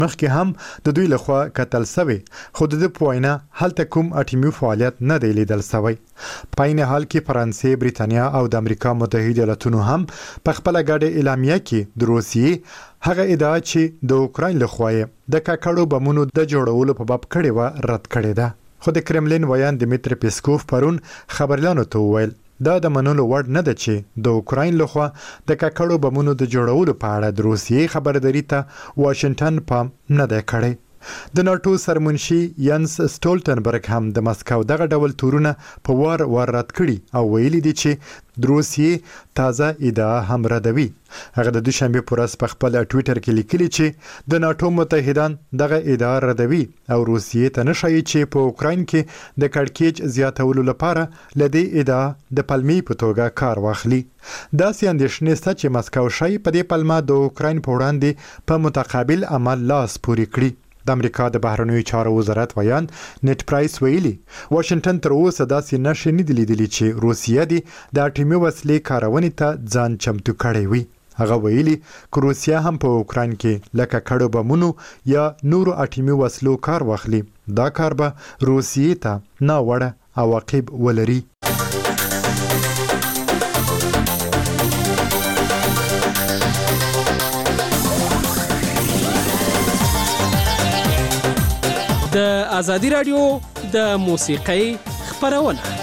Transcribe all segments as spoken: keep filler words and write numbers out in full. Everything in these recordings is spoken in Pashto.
مخکې هم د دوی لخوا قتل شوی، خو د ده په وینا هلته کوم اټومي فعالیت نه دی لیدل شوی. په عین حال کې فرانسې، بریتانیا او د امریکا متحده ایالاتونو هم په خپله ګډه اعلامیه کې د روسیې هغه ادعا چې د اوکراین لخوا یې د ککړو بمونو د جوړولو په باب کړې وه رد کړې ده. خو د کرملین ویان دمیتری پیسکوف پرون خبريالانو ته وویل دا د منلو وړ نه ده چې د اوکراین لخوا د ککړو بمونو د جوړولو په اړه د روسیې خبرداري ته واشنگټن پام نه دی کړی. د ناتو سرمنشي ینس سټولټنبرګ هم د مسکو دغه ډول تورونه په وار وار رد کړي او ویلي دي چې د روسیې تازه ادعا هم ردوي. هغه د دوشنبه په ورځ په خپل ټوئیټر کې لیکلي چې د ناتو متحدان دغه ادعا ردوي او روسیې ته نشي چې په اوکراین کې د کړکېچ زیاتولو لپاره لدی ادعا د پلمې په توګه کار واخلي. دا سیاندېشنه ست چې مسکو شي په دې پلمه د اوکراین په وړاندې په متقابل عمل لاس پوري کړی. د امریکا د بهرنیو چارو وزارت ویان نت پرایس ویلي واشنگټن تر اوسه داسې نشي نه دی لیدلی چې روسیه دی د اټومي وسلې کارونې ته ځان چمتو کړی وي. هغه ویلي که روسیه هم په اوکراین کې لکه کړو بمونو یا نورو اټومي وسلو کار واخلي، دا کار به روسیې ته ناوړه عواقب ولري. د ازادي رادیو د موسیقۍ خبرونه.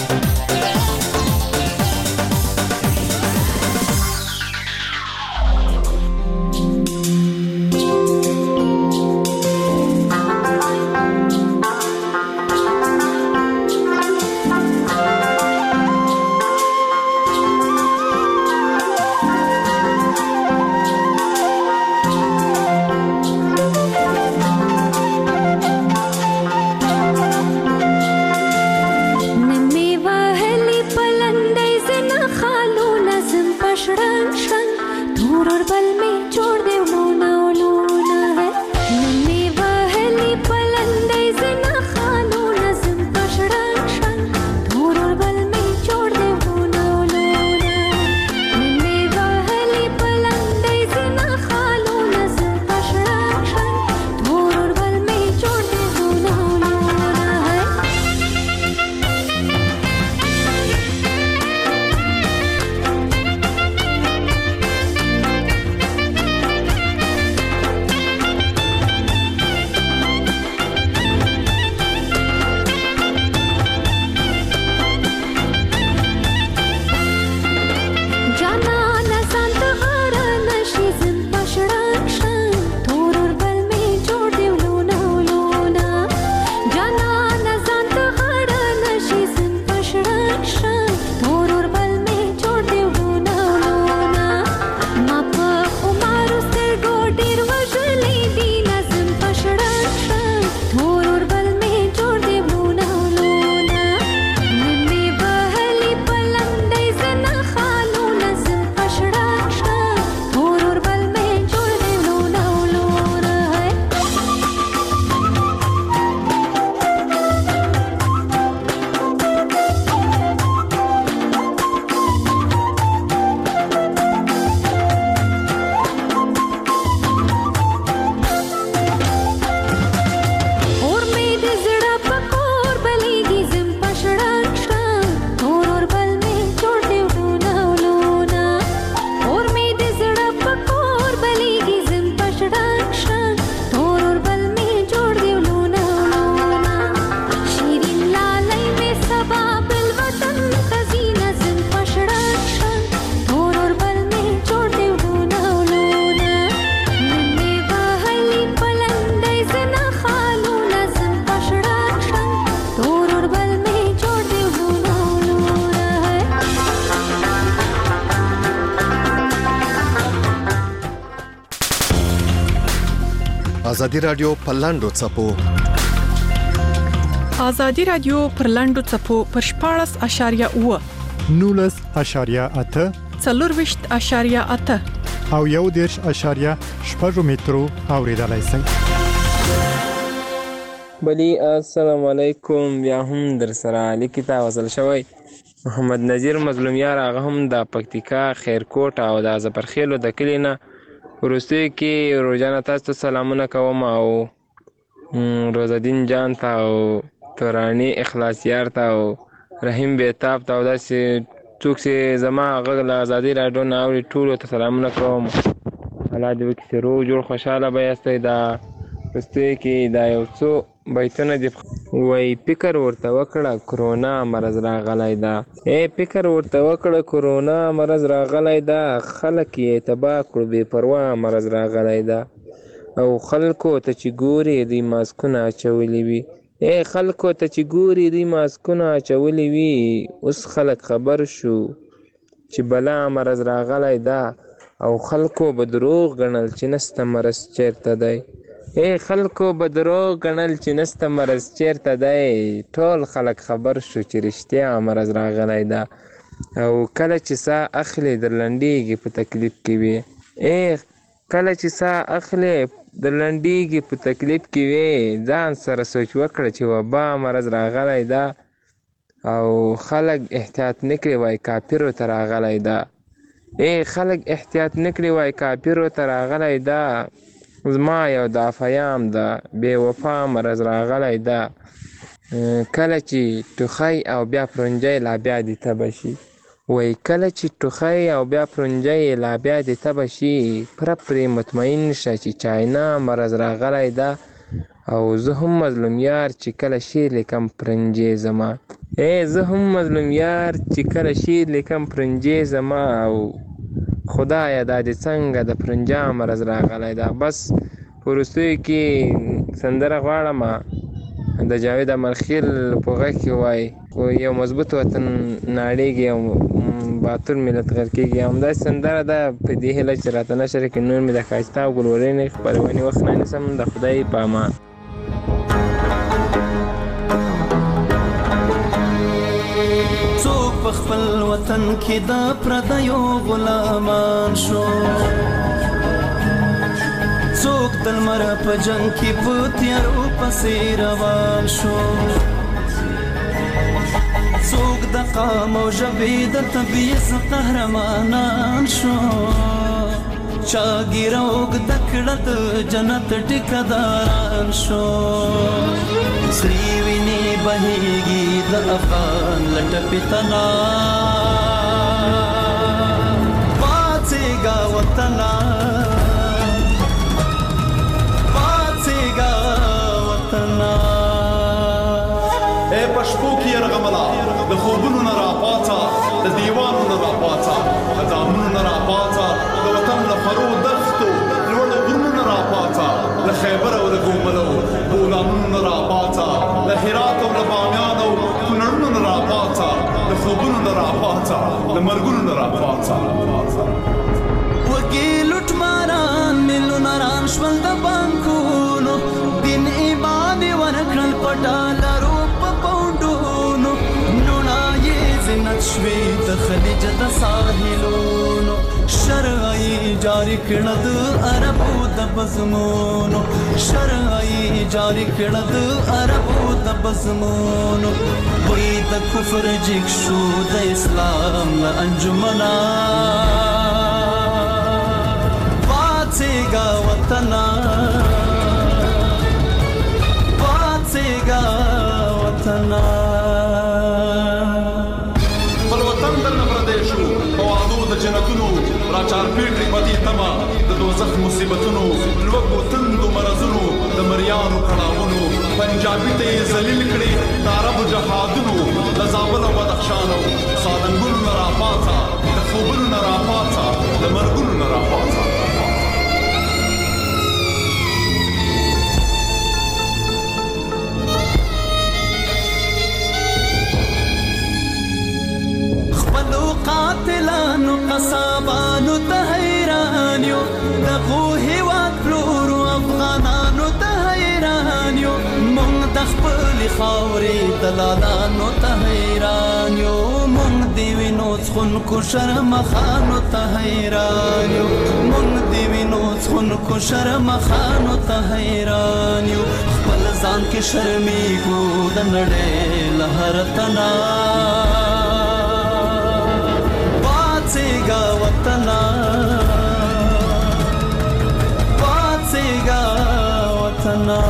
ازادي رادیو په لاندو څپو ازادي رادیو پر لاندو څپو پر شپاړس اشاریه اوه نولس اشاریه اته څلورویشت اشاریه اته او یو دېرش اشاریه شپږ مترو اوریدلای شئ. بلی السلام علیکم. بیا هم در سره لیکي تا وصل شوی محمد نذیر مظلومیار، هغه هم د پکتیکا خیرکوټ او د زپرخیلو د کلی نه وروستیو کې روزانه تاسو ته سلامونه کوم او روزالدین جان ته او توراني اخلاصیار ته او رحیم بیتاب ته او داسې څوک چې زما غږ له ازادي راډیو نه اوري ټولو ته سلامونه کوم. الله دې وکړي چې روغ جوړ خوشحاله به یاستئ. دا وروستیو کې دا یو څو بیتونه دي وایي فکر ورته وکړه کرونا مرض راغلی ده. ای فکر ورته وکړه کرونا مرض راغلی ده، خلک یې تباه کړو بې پروا مرض راغلی ده. او خلکو ته چې ګوري دوی ماسکونه اچولي وي. ای خلکو ته چې ګوري دوی ماسکونه اچولي وي. اوس خلک خبر شو چې بلا مرض راغلی ده او خلکو به دروغ ګڼل چې نسته مرض چیرته دی. ای خلکو به دروغ ګڼل چې نسته مرض چیرته دی. ټول خلک خبر شو چې رښتیا مرض راغلی ده. او کله چې ساه اخلي در لنډېږي په تکلیف کې وي. ای کله چې ساه اخلي در لنډېږي په تکلیف کې وي. ځان سره سوچ وکړه چې وبا مرض راغلی ده او خلک احتیاط نه کړي وایي کافرو ته راغلی ده. ای خلک احتیاط نه کړي وایي کافرو ته راغلی ده. زما یو دافیام ده بې وفا مرض راغلی ده. کله چې ټوخی او بیا پرنجی لا بیا دې تبه شي. وایي کله چې ټوخی او بیا پرنجی لا بیا دې تبه شي. پوره پرې مطمئن شه چې چاینا مرض راغلی ده. او زه هم مظلوم یار چې کله شعر لیکم پرنجی زما. ای زه هم مظلوم یار چې کله شعر لیکم پرنجی زما. او خدایه دا دې څنګه د پرنجا مرض راغلی ده. بس په وروستیو کې سندره غواړم د جاوید امرخیل په غږ کې وایي یو مضبوط وطن ناړېږي او باتور ملت غر کېږي. همداسې سندره ده په دې هیله چې راته نشر کړي. نور مې د ښایسته او ګلورینې خپرونې وخت نه نیسم. د خدای په امان. څوک په خپل وطن کې د پردیو غلامان شو. څوک د لمر په جنګ کې په تیارو پسې روان شو. څوک د قام او ژبې د طبیعت قهرمانان شو. چا ګیره اوږده کړه د جنت ټیکهداران شو. سرې وینې بهیږي د افغان له ټپې تنا. پاڅېږه وطنه پاڅېږه وطنه. ای په شپو کې یرغمله د خوبونو نه راپاڅه، د دیوانو نه راپاڅه، د دامونو نه راپاڅه، د وطن له خرو دښتو لوړو غرونو نه راپاڅه، له خیبر او له ګوملو بولانونو نه راپاڅه، له هرات او له بامیان او کونړونو نه راپاڅه، د خوبونو نه راپاڅه، د مرګونو نه راپاڅه. وږي لوټماران میلیونران شول د بانکونو. دین ایمان یې ورکړل په ډالرو په پونډونو. نوڼه یې زینت شوې د خلیج د ساحلونو. شرع یې جاري کړه د عربو د بزمونو. شرع یې جاري کړه د عربو د بزمونو. وایي د کفر جګ شو د اسلام له انجمنه. پاڅېږه وطنه پاڅېږه وطنه. خپل وطن درنه پردی شو په وعدو د جنتونو. راچارپېټ بدي تمه د دوزخ مصیبتونو. لوږو تندو مرضونو د مریانو کړاوونو. پنجابي ته یې ذلیل کړي د عربو جهادونو. د زابل او بدخشان او سالنګونو نه راپاڅه، د خوبونو نه راپاڅه، د مرګونو نه راپاڅه. قاتلانو قصابانو ته حیران یو. دغو هېواد پلورو افغانانو ته حیران یو. مونږ د خپلې خاورې دلالانو ته حیران یو. مونږ د وینو څښونکو شرمخانو ته حیران یو. مونږ د وینو څښونکو شرمخانو ته حیران یو. خپل ځان کې شرمېږو د نړۍ له هر تنا. پاڅېږه وطنه وطنا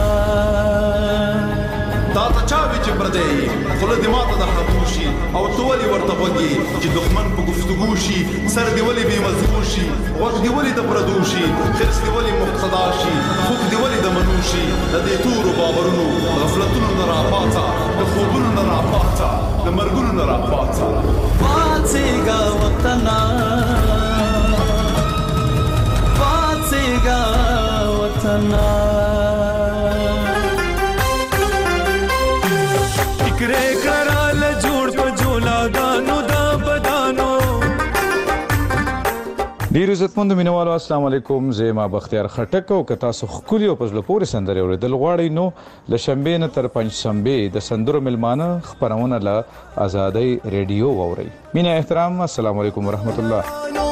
دا ته چا وی چې پردی خوله دې ماته د حقو شي او ته ولې ورته غوږې چې دښمن په گفتگو شي سر دې ولې بې مضمون شي غوږ دې ولې د پردو شي حرص دې ولې مقتدا شي خوب دې ولې د منو شي د دې تورو باورونو غفلتونو نه راپاڅه د خوبونو نه راپاڅه د مرګونو نه راپاڅه پاڅېږه وطنه پاڅېږه وطنه فکرې کړه جوړ په جولاګانو دا بدانو. ډیر عزتمند مینوالو السلام علیکم. زه ما بختیار خټک او که تاسو ښکلي او په زړه پورې سندرې اورېدل غواړئ نو له شنبې نه تر پنجشنبې د سندرو میلمانه خپرونه له ازادۍ ریډیو واورئ. مینه احترام السلام علیکم ورحمت الله.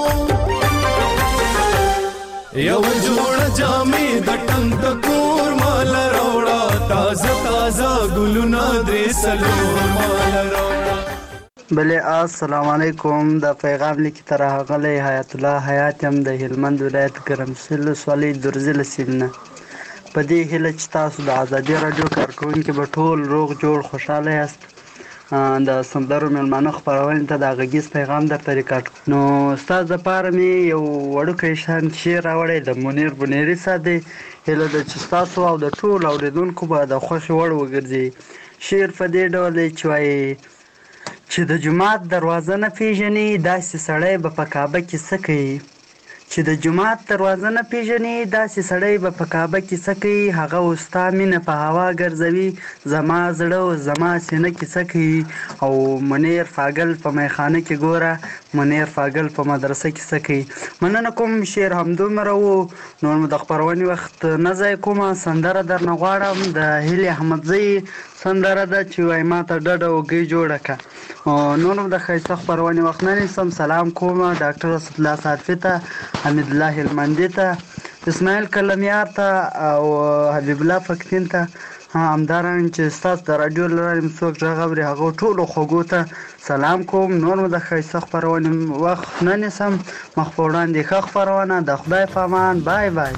یو جوړ جامې د ټنګ د کور مال راوړه تازه تازه ګلونه درې څلور مال راوړه. بله السلام علیکم. د پیغام لیکي تر هغلی حیات الله حیات یم د هلمند ولایت ګرمسیر ولسوالۍ درزي له سیند نه. په دې هیله چې تاسو د ازادي راډیو کارکوونکي به ټول روغ جوړ خوشحاله یاست. د سندرو میلمانه خپرونې ته د غږیز پیغام درته ریکارډ کړو. نو ستاسو دپاره مې یو وړوکی شان شعر راوړی د منیر بنیري صاحب دی. هیله ده چې ستاسو او د ټولو اورېدونکو به د خوښې وړ وګرځي. شعر په دې ډول دی چې وایي چې د جومات دروازه نه پیژني داسې سړی به په کعبه کې څه کوي. چې د جومات دروازه نه پیژني داسې سړی به په کعبه کې څه کوي. هغه اوس ستا مینه په هوا ګرځوي زما زړه او زما سینه کې څه کوي. او منیر فاګل په میخانه کې ګوره منیر فاګل په مدرسه کې څه کوي. مننه کوم شعر همدومره و. نور مو د خپرونې وخت نه ضایع کومه. سندره درنه غواړم د هیلې احمدزۍ سندره ده چې وایي ما ته ډډه اوږۍ جوړه کړه. نور د ښایسته خپرونې وخت نه نیسم. سلام کوم ډاکټر اسدالله صادفي ته حمید الله هلمندي ته اسماعیل کلمیار ته او حبیب الله فکتین ته همدارنګه چې ستاسو د راډیو له لارې مې څوک غږ اوري هغو ټولو خوږو ته سلام کوم. نور مو د ښایسته خپرونې وخت نه نیسم. مخ په وړاندې ښه خپرونه د خدای په امان. بای بای.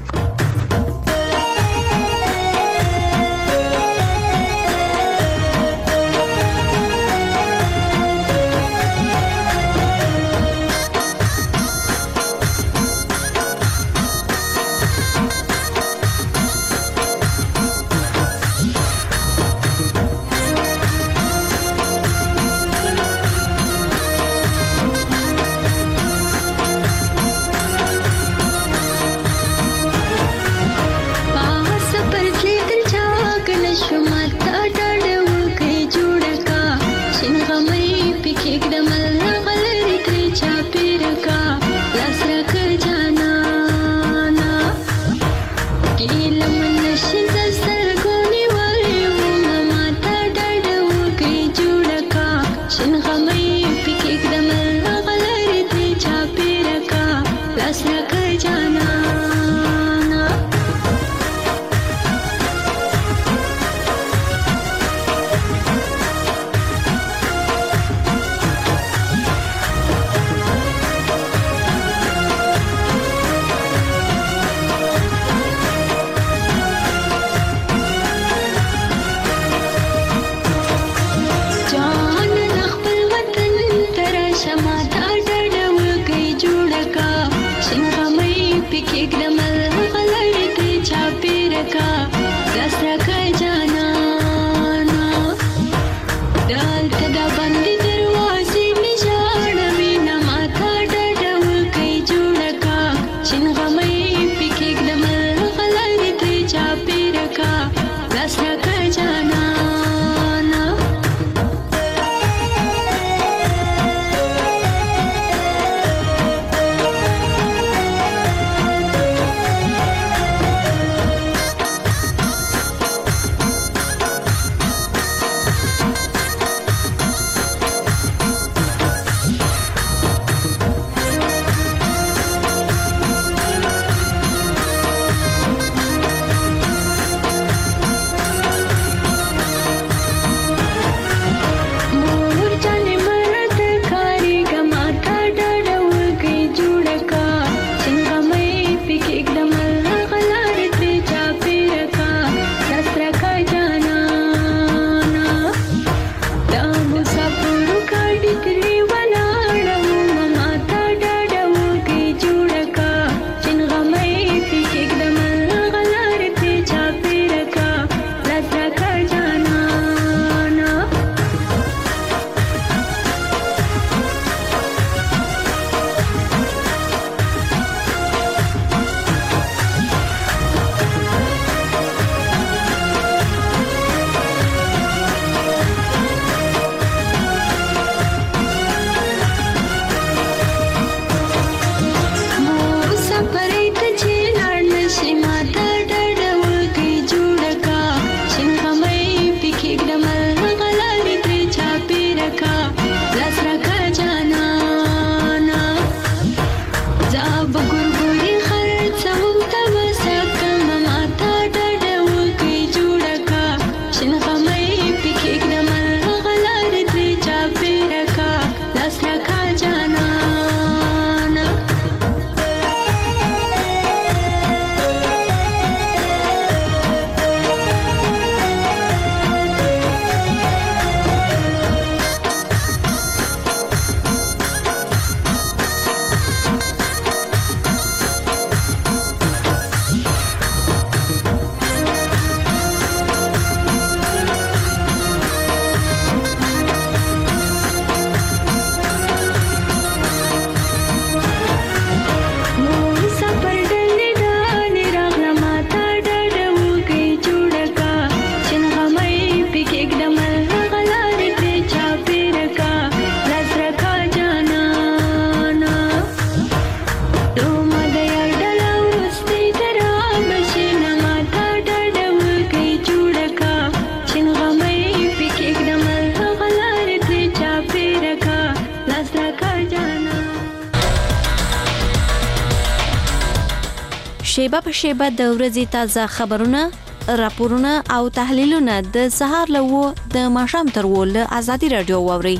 شیبه په شیبه د ورځې تازه خبرونه، راپورونه او تحلیلونه د سهار له اوه د ماښام تر اوه له ازادي راډیو واورئ.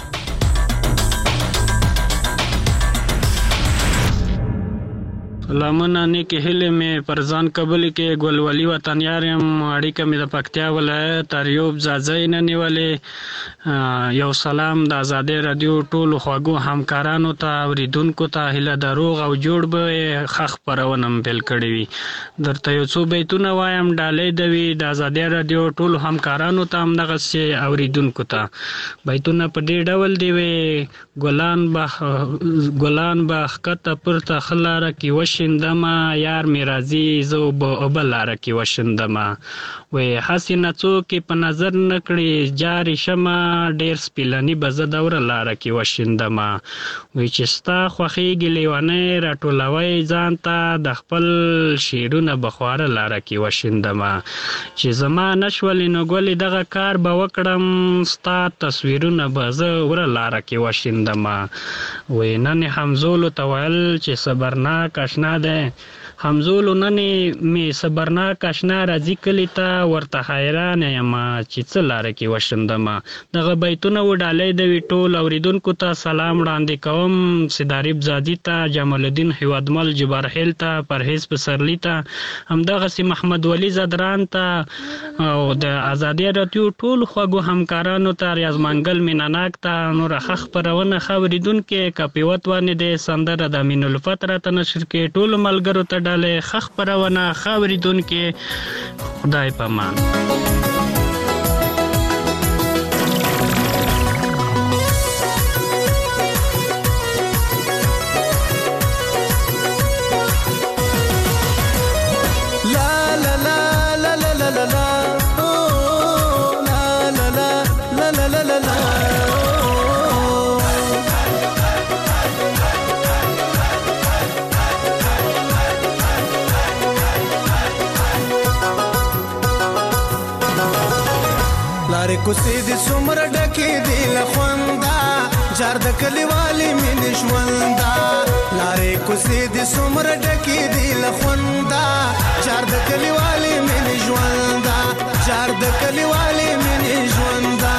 لمنه نیکی هیله مې پر ځان قبول کې ګلولي وطنیار یم. اړیکه مې د پکتیا ولایت ایوب ځاځی نه نیولې. یو سلام د ازادي رادیو ټولو خواږو همکارانو ته، اوریدونکو ته هیله د روغ او جوړ به ښه خپرونه م پیل کړې وي. درته یو څو بیتونه وایم ډالۍ د وي د ازادي رادیو ټولو همکارانو ته، همدغسې اوریدونکو ته. بیتونه په دې ډول دی وي: ګلان به ګلان به ښکته پورته ښه لاره کې وشي شندما، یار می راځي زه به بل لاره کې وشندما. وی هسې نڅو کې په نظر نه کړې جارې شمه، ډېر سپیلني به زه دوره لاره کې وشندما. وی چې ستا خوښېږي لیونۍ راټولوئ ځان ته، د خپل شعرونه به خواره لاره کې وشندما. چې زما نشولې نو ګلې دغه کار به وکړم، ستا تصویرونه به زه وره لاره کې وشندما. وی نن همزولو ته ویل چې صبرناک اشنا ده، همزولو ننې می صبرناک اشنا راځي کلي ته، ورته حیرانه یم چې څه لاره کې وشندمه. دغه بیتونه و ډالۍ د وي ټول اوریدونکو ته سلام وړاندې کوم. سیداریب زادي ته، جمال الدین هیوادمل جبارهیل ته، پرهیز پسرلی ته، همدغسې محمد ولی زدران ته او د ازادي رادیو ټولو خوږو همکارانو ته، ریاض منګل میناناک ته. نوره ښه خپرونه ښه اوریدونکي کاپیوت وانې دی سندره د امین الفت راته نشر کې ټولو ملګرو ته ډالۍ ښه خپرونه ښه اوریدونکي. خدای په امان. کوڅې دې څومره ډکې دي له خونده، جار د کلیوالې مینې ژونده. لارې کوڅې دې څومره ډکې دي له خونده، جار د کلیوالې مینې ژونده، جار د کلیوالې مینې ژونده.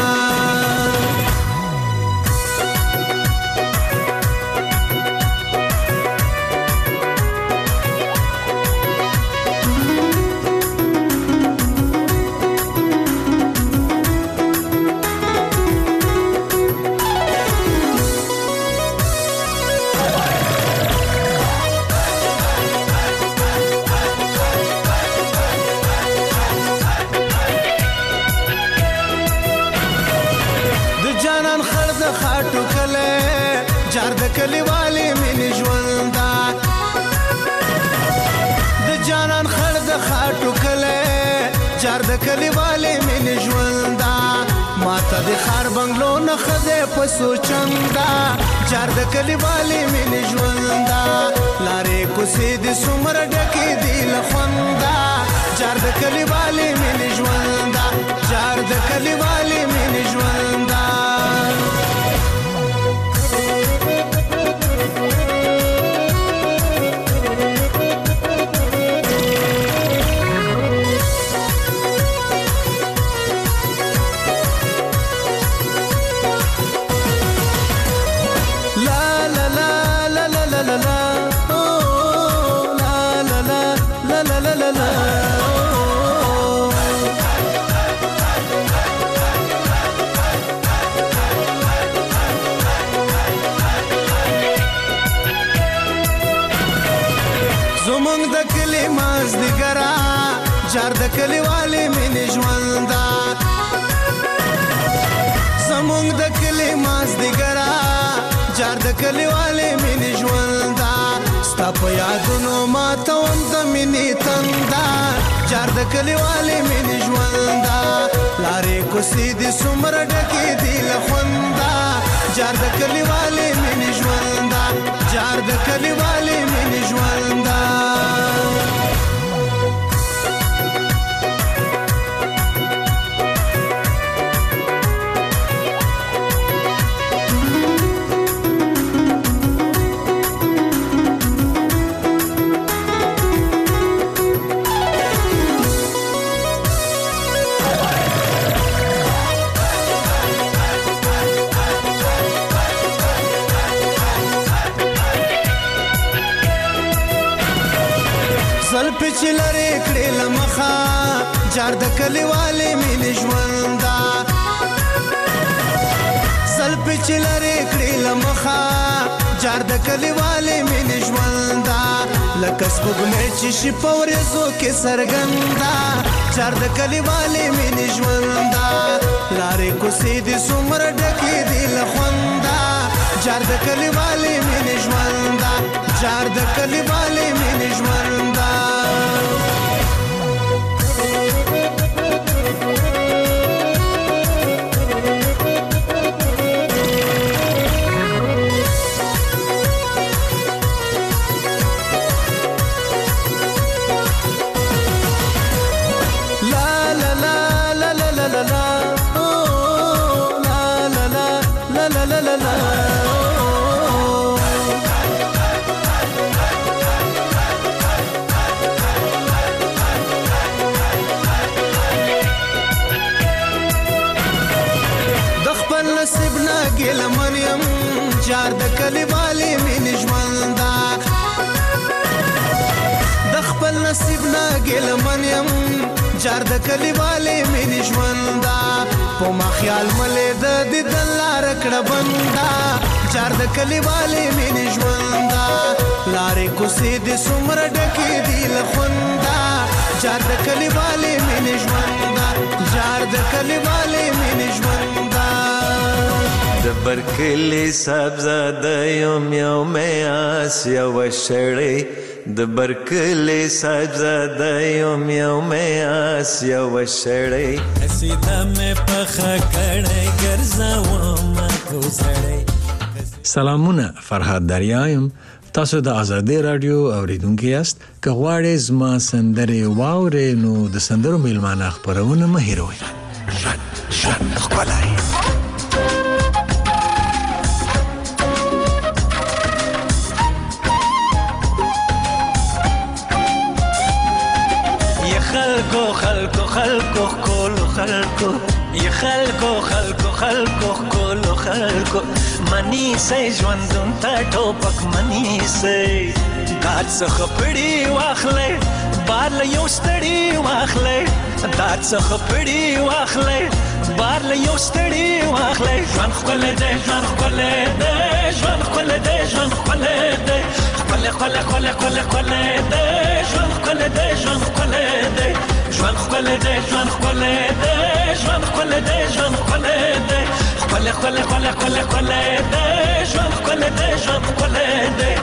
جار د کلیوالې مینې ژونده، د جانان خړ د خاټو کلی، جار د کلیوالې مینې ژونده. ماته د ښار بنګلو نه ښه دی په سوچنده، جار د کلیوالې مینې ژونده. لارې کوڅې دې څومره ډکې دي له خونده، جار د کلیوالې مینې ژونده، جار د کلیوالې مینې ژونده. جار د کلیوالې مینې ژونده، زمونږ د کلي مازدیګره، جار د کلیوالې مینې ژونده. ستا په یادونو ماتوم د مینې تنده، جار د کلیوالې مینې ژونده. لارې کوڅې دې څومره ډکې دي له خونده، جار د کلیوالې مینې ژونده، جار د کلیوالې مینې ژونده. چې لرې کړې له مخه جار د کلیوالې مینې ژونده زلفې چې لرې کړې له مخه جار د کلیوالې مینې ژونده لکه سپوږمۍ چې شي په ورېځو کې څرګنده جار د کلیوالې مینې ژونده لارې کوڅې دې څومره ډکې دي له خونده جار د کلیوالې مینې ژونده جار د کلیوالې مینې ژونده جار د کلیوالې مینې ژونده د خپل نصیب نه ګیلمن یم جار د کلیوالې مینې ژونده په ما خیال ملې د دیدن لاره کړه بنده جار د کلیوالې مینې ژونده لارې کوڅې دې څومره ډکې دي له خونده جار د کلیوالې مینې ژونده جار د کلیوالې مینې ژونده د برکلي صاحبزاده یم یو مې آس یوه شړۍ د برکلي صاحبزاده یم یو مې آس یوه شړۍ قصیده مې پخه کړی ګرځومه کوزړۍ سلامونه فرهاد دریا یم تاسو د ازادي رادیو اوریدونکي یاست که غواړئ زما سندرې واورئ نو د سندرو میلمانه خپرونه مه هېروئ ژوند ژوند ښکلی خلکو خلکو خلکو کولو خلکو ی خلکو خلکو خلکو کولو خلکو منی سي ژوندون ته ټوپک منی سي دات څخه پړی واخلې بار له یو ستړي واخلې دات څخه پړی واخلې بار له یو ستړي واخلې ژوند خپل دې ژوند خپل دې ژوند خپل دې ژوند خپل دې خپل خپل خپل خپل خپل دې ژوند خپل دې ژوند خپل دې ژوند خپل دې ژوند خپل دې ژوند خپل دې ژوند خپل دې خپل خپل خپل خپل خپل دې ژوند خپل دې ژوند خپل دې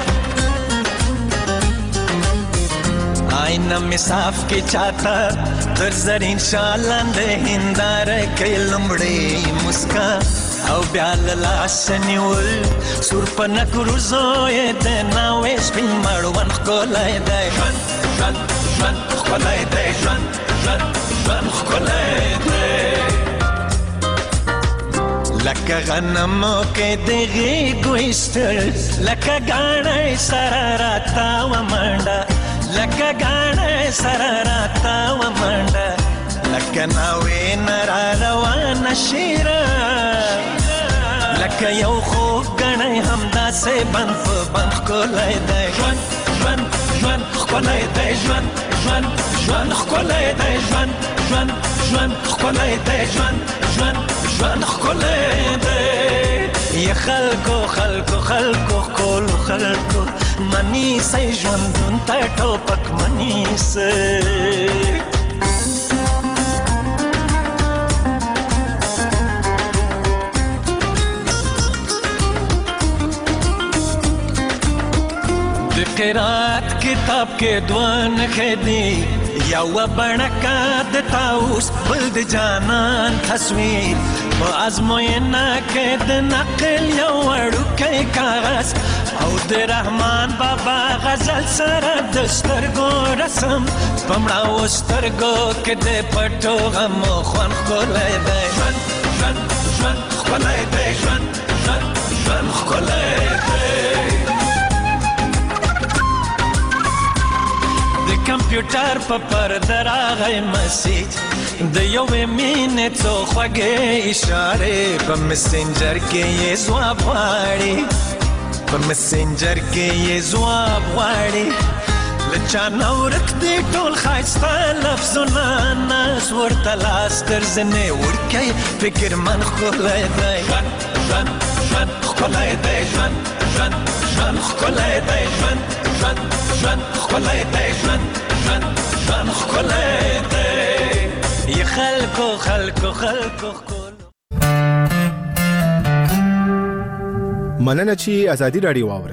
آئینه می صاف کی چاہتا در زرین شالند هندار کئی لمڑی مسکا او بیال لاسنیول سور پنک روزوی دینا ویس بین مروان خکولای دی جوان جوان جوان خکولای دی جوان جوان جوان خکولای دی لکه غنمو که دیگی گویستر لکه گانه سراراتا و منده لکه گاڼه سره راته ومنډه لکه ناوې نه را روانه شیره لکه یو خوږ ګڼی همداسې بند په بند ښکلی دی ژوند ژوند ژوند ښکلی دی ژوند ژوند ژوند ښکلی دی ژوند ژوند ژوند ښکلی دی ژوند ژوند ژوند ښکلی دی ی خلکو خلکو خلکو ښکلو خلکو منی سي ژوندون ته ټوپک منی سي د قرات کتاب کې دوه نښې دي یوه بڼکه د طاووس بل د جانان تصویر په ازموینه کې د نقل یو وړوکی کاغذ او د رحمان بابا غزل سره د سترګو رسم په مړاوو سترګو کې د پټو غمو خوند ښکلی دی ژوند ژوند ژوند ښکلی دی ژوند ژوند ژوند ښکلی دی د کمپیوټر په پرده راغی مسیج د یوې مینې څو خوږې اشارې په مسنجر کې یې ځواب غواړي په مسنجر کې یې ځواب غواړي لچا نورک دی ټول خایسته لفظونه ناز ورته لاس درځنې ورکی فکر من ښکلی دی ژوند ژوند ژوند ښکلی دی ژوند ژوند ژوند ښکلی دی ژوند ژوند ژوند ښکلی دی ژوند ژوند ژوند ښکلی دی ی خلکو خلکو خلکو مننه چې ازادي راډیو واورئ.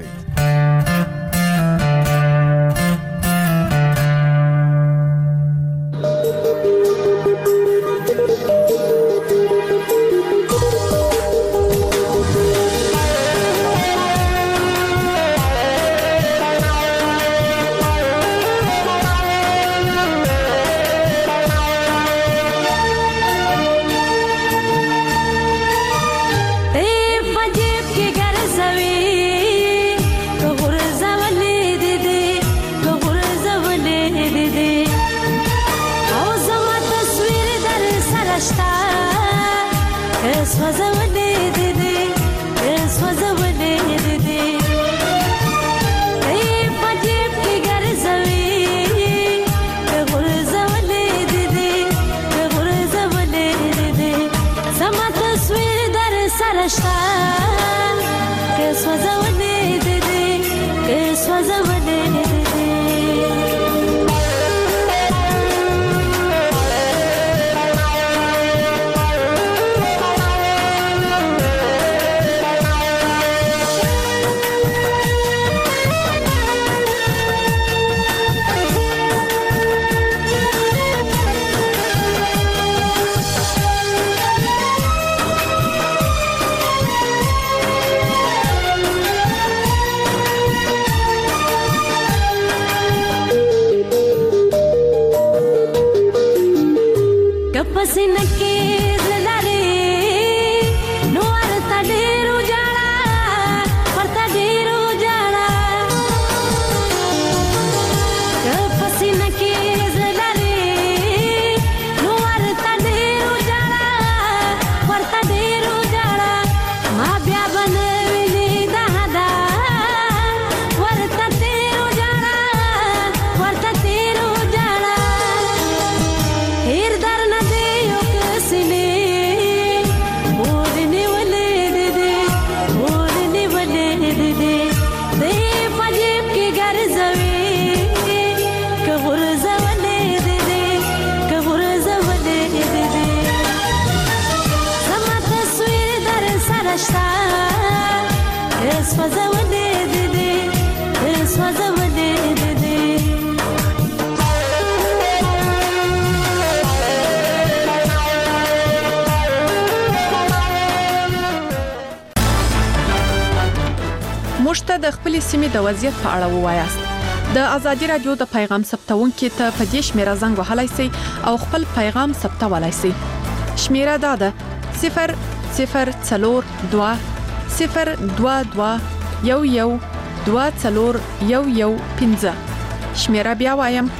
موږ د خپل سیمې د وضعیت په اړه ووایاست. د ازادي رادیو د پیغام ثبتونکو ته په دې شمیره زنګ وهلای شئ او خپل پیغام ثبتولای شئ. شمیره دا ده صفر صفر څلور دوه صفر دوه دوه یو یو دوه څلور یو یو پنځه. شمیره بیا وایم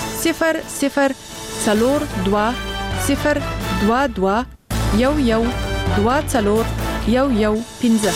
صفر صفر څلور دوه صفر دوه دوه یو یو دوه څلور یو یو پنځه.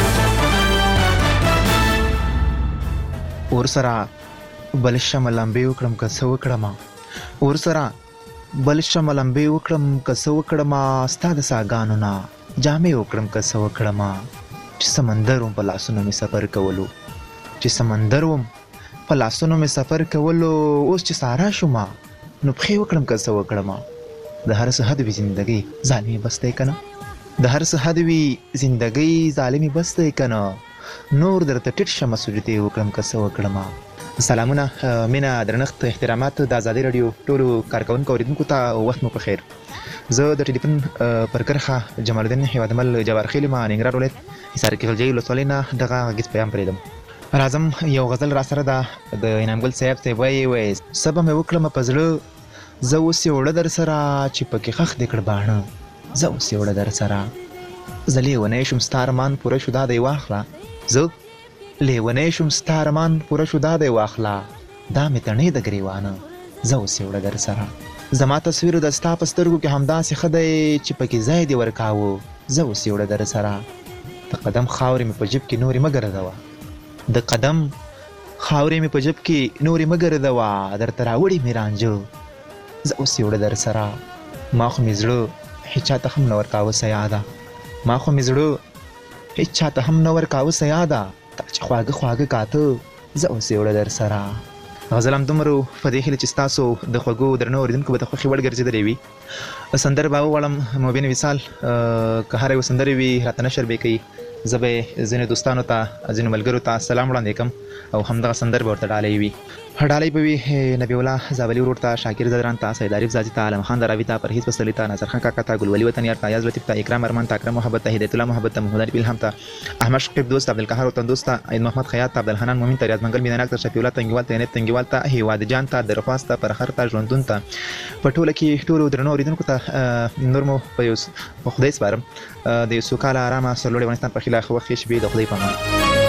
اور سره بل شملمبه وکړم که څه وکړم اور سره بل شملمبه وکړم که څه وکړم ستاد ساګانو نه جامې وکړم که څه وکړم چې سمندر په لاسونو می سفر کولو چې سمندر په لاسونو می سفر کولو اوس چې سارا شوم نو په وکړم که څه وکړم. د هر څه حد وی زندګي ظالمي بس دی کنه د هر څه حد وی زندګي ظالمي بس دی کنه نور درته ټټ شمه سجدي وکړم که څه وکړم. سلامونه مینا درنښت احترامات د ازادي رادیو ټولو کارکونکو اوریدونکو ته وخت مو په خیر. زه د ټلیفون پر کرخه جمال الدین هیوادمل جوارخیل ما ننګرهار ولایت حصار کې خلجی ولسوالۍ نه دغه غږیز پیغام پرېږدم. راځم یو غزل را سره ده د انعامګل صاحب صاحب وایي وایي سبه مې وکړم په زړه زه اوس یې وړه در سره چې پکې خښ دې کړ باڼه زه اوس یې وړه در سره زه لیونی شوم ستا ارمان پوره شو دا دی واخله زه لیونی شوم ستا ارمان پوره شو دا دی واخله دا مې تڼۍ د ګریوانه زه اوس یې وړه در سره زما تصویر د ستا په سترګو کې همداسې ښه دی چې پکې ځای دې ورکاوه زه اوس یې وړه در سره د قدم خاورې مې په جیب کې نورې مه ګرځوه د قدم خاورې مې په جب کې نورې مه ګرځوه درته راوړې مې رانجه زه اوس یې وړه در سره ما خو مې زړه هېچ چاته هم نه ورکاوه سیاده ما خو مې زړه هېچ چاته هم نه ورکاوه سیاده تا چې خواږه خواږه کاته زه اوس یې وړه در سره غزل همدومره په دې هیله چې ستاسو د خوږو درنو اورېدونکو به د خوښې وړ ګرځېدلی وي سندره به وواړم مبین وصال که هره یوه سندرې وي راته نشر به یې کوي زه به یې ځینې دوستانو ته ځینو ملګرو ته سلام وړاندې کړم او همدغه سندرې به ورته ډالۍ وي ډالۍ به وي نبي الله زابلي ورور ته شاکر زدران ته سید عارف زاځي ته عالم خان دراوي ته پرهیز پسلي ته ناصر خان کاکا ته ګلولي وطنیار ته ایاز لطیف ته اکرام ارمان ته اکرم محبت ته هدایت الله محبت ته محمد علي الهام ته احمد شقیب دوست عبدالقهار وطن دوست ته عید محمد خیاط ته عبدالحنان مومن ته ریاض منګل میناناک ته شفیع الله تنګیوال ته انیب تنګیوال ته هیواد جان ته درخواست ته پرخر ته ژوندون ته په ټوله کې ټولو درنو اورېدونکو ته نور مو په یو خدای سپارم د یو سوکاله ارامه سرلوړي افغانستان په خلاف وخت کې شبي د خدای په امان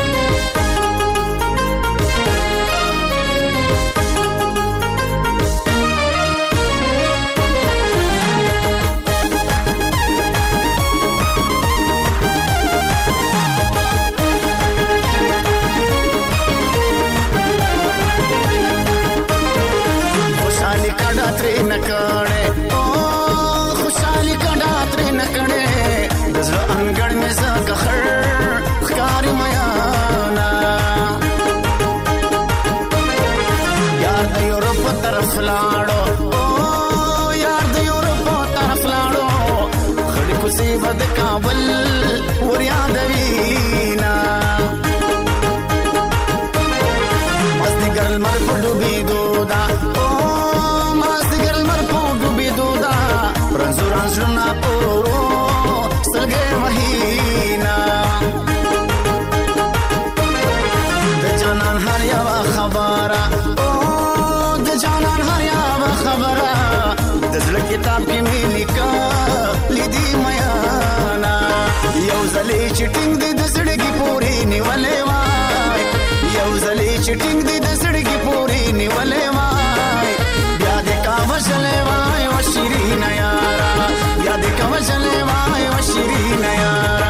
چټینګ دې د سړګي پوري نیولې وای یو ځلې چټینګ دې د سړګي پوري نیولې وای بیا دې کا وشلې وای و شیرین یارا بیا دې کا وشلې وای و شیرین یارا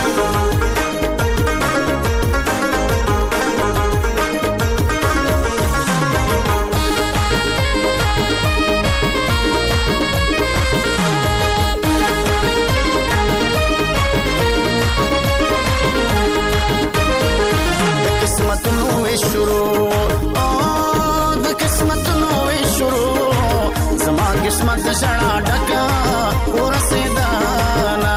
قسمت شړا ډکا ورسېدانا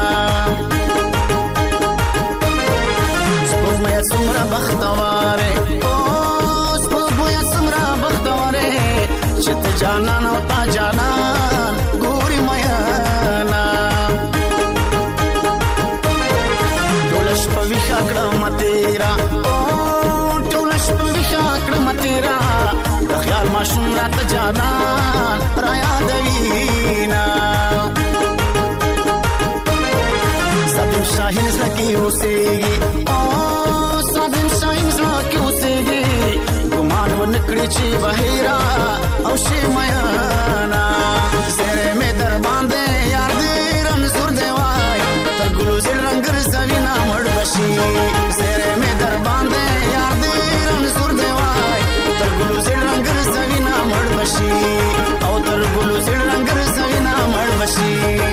سپوږمۍ څومره بختواره او سپوږمۍ څومره بختواره چې ته جانان او تا جانان ګوري میانا ټول شپه ویښه کړم تیرا او ټول شپه ویښه کړم تیرا د خیال ماشوم راته جانان را یادوینا صدم شاهین زکی اوسېږي او صدم شاهین زکی اوسېږي ګمان ونکړي چې بهیرا او شی میانا سره مې در باندې یار دې رنځور دی وای تر ګلو زر رنگ رسوینا مړ بشي سره مې در باندې یار دې رنځور دی وای تر ګلو زر رنگ رسوینا مړ بشي او تر ګلو زر رنگ رسوینا مړ بشي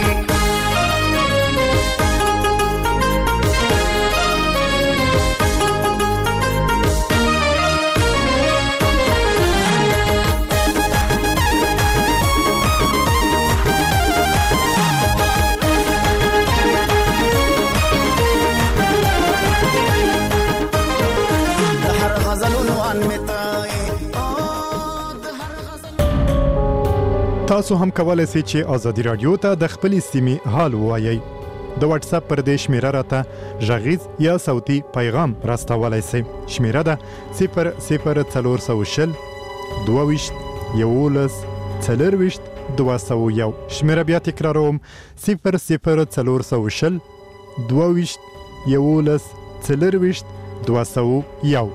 تاسو هم کولای شئ چې ازادي رادیو ته د خپل سیمې حال ووایئ د واتس اپ پر دې شمیره راته غږیز یا صوتي پیغام راستولای شئ شمیره ده صفر صفر څلور سوه شل دوه ویشت یولس څلور ویشت دوه سوه یو شمیره بیا تکراروم صفر صفر څلور سوه شل دوه ویشت یولس څلور ویشت دوه سوه یو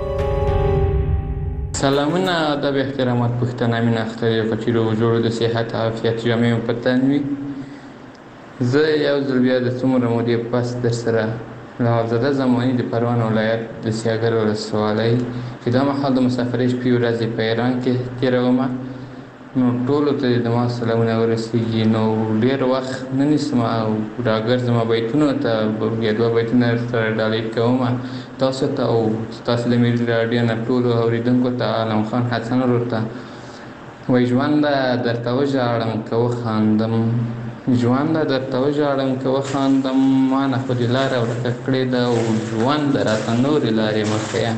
سلامونه ادب احترامات پښتنه مين اختر په چیرو جوړو د صحت عافیت جامع پتنوي زه یو ځل بیا د څومره مودې پس در سره لحافظاده زمانی د پروان ولایت د سیاګر ولسوالۍ چې دا مهال د مسافرۍ شپې ورځې په ایران کې تېرومه. نو ټولو ته د ما سلامونه ورسیږي. نو ډېر وخت نه نیسم او راګرځم بیتونو ته یو دوه بیتونه سره ډالۍ کوم تاسو ته او ستاسو د ملي راډیو نه ټولو اورېدونکو ته عالم خان حسن ورور ته وایي ژونده درته وژاړم که وخاندم، ژونده درته وژاړم که وخاندم، ما نه خو دې لاره ورکه کړې ده او ژونده راته نورې لارې مه ښیه،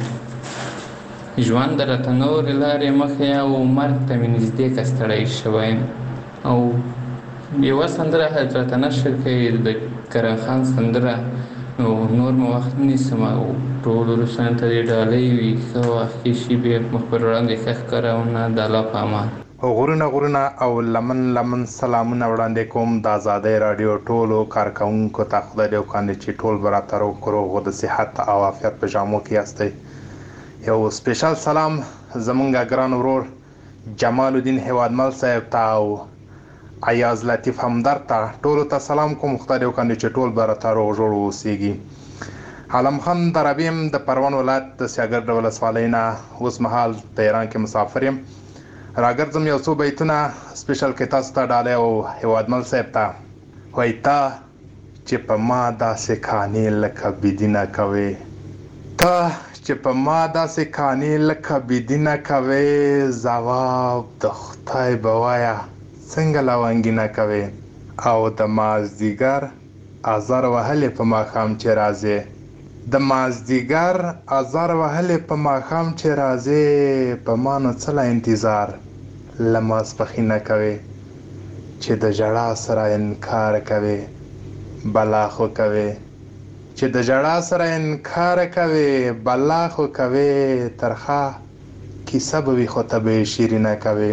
ژونده راته نورې لارې مه ښیه او مرګ ته مې نږدې که ستړی شوی. او یوه سندره حضرت نشر کوي د کرم خان سندره. نو نور مو وخت نیسم او ټولو روسانو ته دې ډالۍ وي ښه واخې شي بیا مخ پر وړاندې ښه ښکارونه د الله په امان. غرونه غرونه او لمن لمن سلامونه وړاندې کوم د آزادۍ راډیو ټولو کارکوونکو ته. خدای دې وکړي چې ټول به راته روغ روغ د صحت او عافیت په جامو کې یاستئ. یو سپیشل سلام زمونږ ګران ورور جمال الدین هیوادمل صاحب ته او ایاز لطیف همدرد ته ټولو ته سلام کوم. خدای دې وکړي چې ټول به راته روغ جوړ اوسیږي. عالم خان درابی یم د پروان ولایت د سیاګر د ولسوالۍ نه اوس مهال په ایران کې مسافر یم. راګرځم یو څو بیتونه سپیشل کې تاسو ته ډالۍ او هیوادمل صاحب ته. وایي تا چې په ما داسې کانې لکه بېدینه کوې، تا چې په ما داسې کانې لکه بېدینه کوې، ځواب د خدای به وایه څنګه لونګینه کوې. او د مازدیګر ازار وهلې په ماښام چې راځې، د مازدیګر ازار وهلې په ماښام چې راځې، په ما نو څه لا انتظار له ماسپښینه کوې، چې د ژړا سره انکار کوې بلا خو کوې، چې د ژړا سره انکار کوې بلا خو کوې، ترخه کیسه به وي خو ته به یې شیرینه کوې.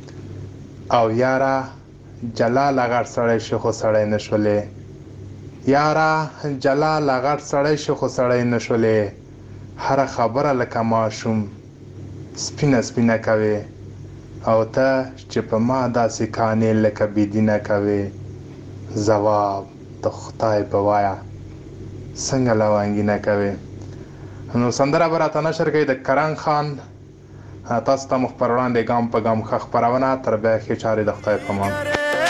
او یاره جلاله غټ سړی شي خو سړی نه شولې، یاره جلاله غټ سړی شي خو سړی نه شولې، هره خبره لکه ماشوم سپینه سپینه کوې. او ته چې په ما داسې کانې لکه بېدینه کوې، ځواب د خدای به وایه څنګه لونګینه کوې. نو سندره به راته نشر کوي د کرم خان. تاسو ته مخ پر وړاندې ګام په ګام ښه خپرونه. تر بیا ښې چارې د خدای په امان.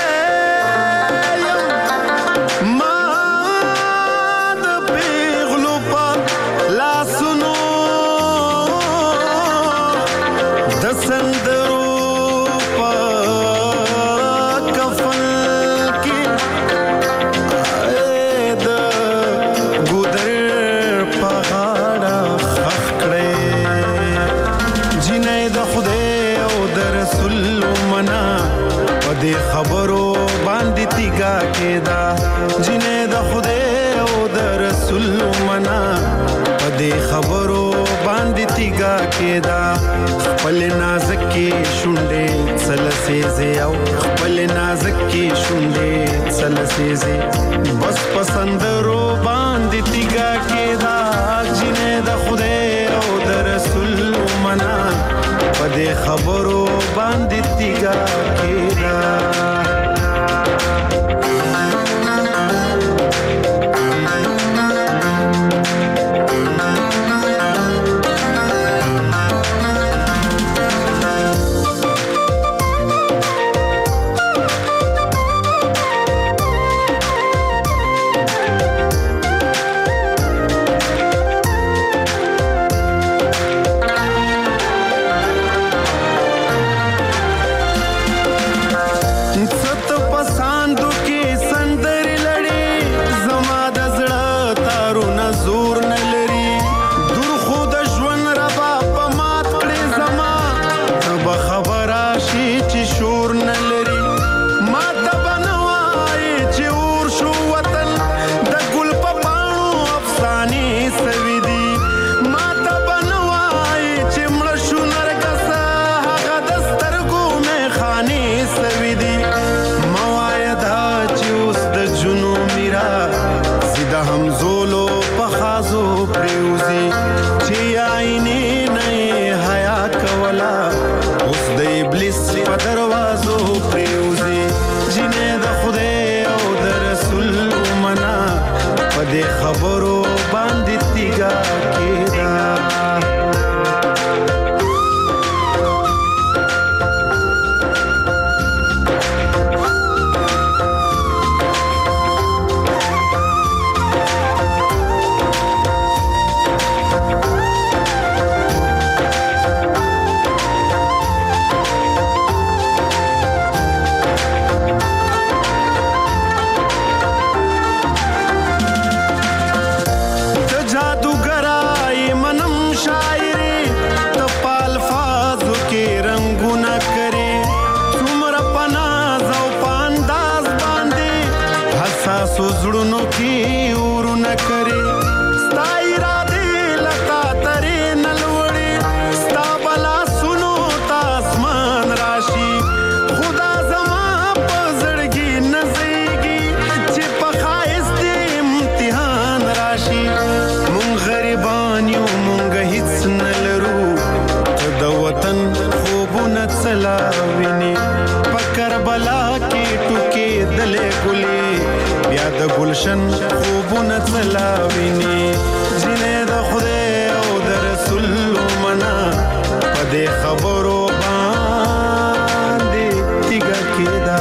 خبرو باندې تیګه کېدا جنې د خدای او د رسول منا په دې خبرو باندې تیګه کېدا. خپل نازک کې شونډې سلسېزې او خپل نازک کې شونډې سلسېزې بس پسندرو باندې تیګه کېدا جنې د خدای او د رسول منا په دې خبرو باندې تیګه کېدا. ستاسو زړونو کې ورونه کري ستا ارادې لکه ترې نه لوړې ستا بلا سنو ته اسمان راشي خدا زما په زړګي نه ځایږي چې په ښایست دې امتحان راشي مونږ غریبان یو مونږ هیڅ نه لرو ته د وطن خوبونه څلا ویني په کربلا کې ټوکې دلې ګلې بیا د ګلشن خوبونه څلا ویني ځینې د خدای او د رسول منا په دې خبرو باندې تیګه کېده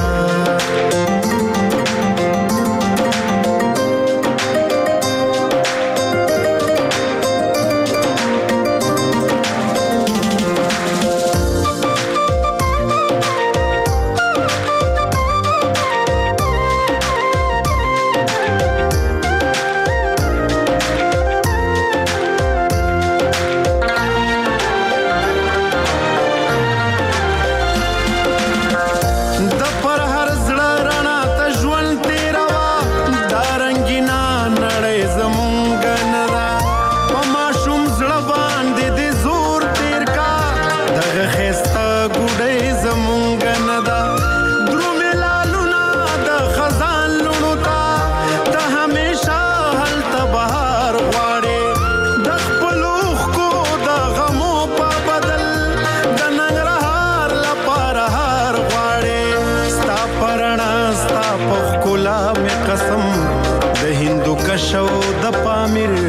شو د پامیر